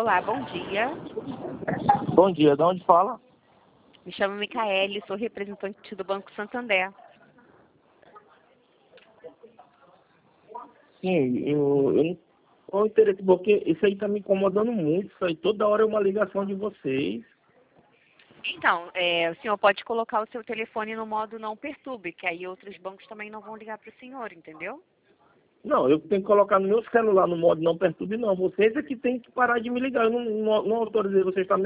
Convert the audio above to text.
Olá, bom dia. Bom dia, de onde fala? Me chamo Micaele, sou representante do Banco Santander. Sim, eu não tenho interesse, porque isso aí tá me incomodando muito, isso aí toda hora é uma ligação de vocês. Então, o senhor pode colocar o seu telefone no modo não perturbe, que aí outros bancos também não vão ligar para o senhor, entendeu? Não, eu tenho que colocar no meu celular no modo não perturbe, não. Vocês é que tem que parar de me ligar, eu não autorizei vocês a